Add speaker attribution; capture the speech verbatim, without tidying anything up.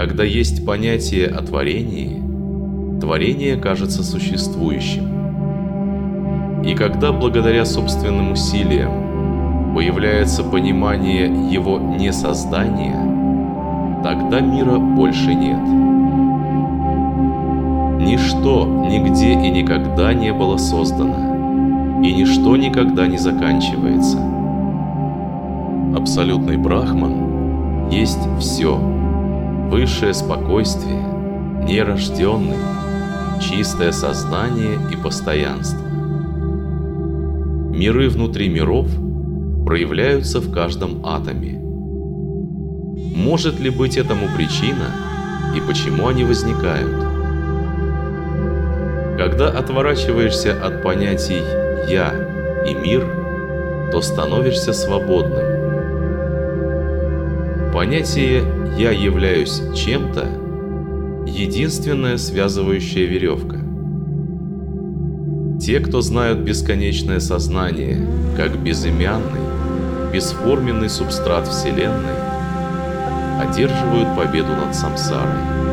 Speaker 1: Когда есть понятие о творении, творение кажется существующим. И когда благодаря собственным усилиям появляется понимание его несоздания, тогда мира больше нет. Ничто нигде и никогда не было создано, и ничто никогда не заканчивается. Абсолютный Брахман есть все, высшее спокойствие, нерожденный, чистое сознание и постоянство. Миры внутри миров проявляются в каждом атоме. Может ли быть этому причина и почему они возникают? Когда отворачиваешься от понятий «я» и «мир», то становишься свободным. Понятие «я являюсь чем-то» — единственная связывающая веревка. Те, кто знают бесконечное сознание как безымянный, бесформенный субстрат Вселенной, одерживают победу над самсарой.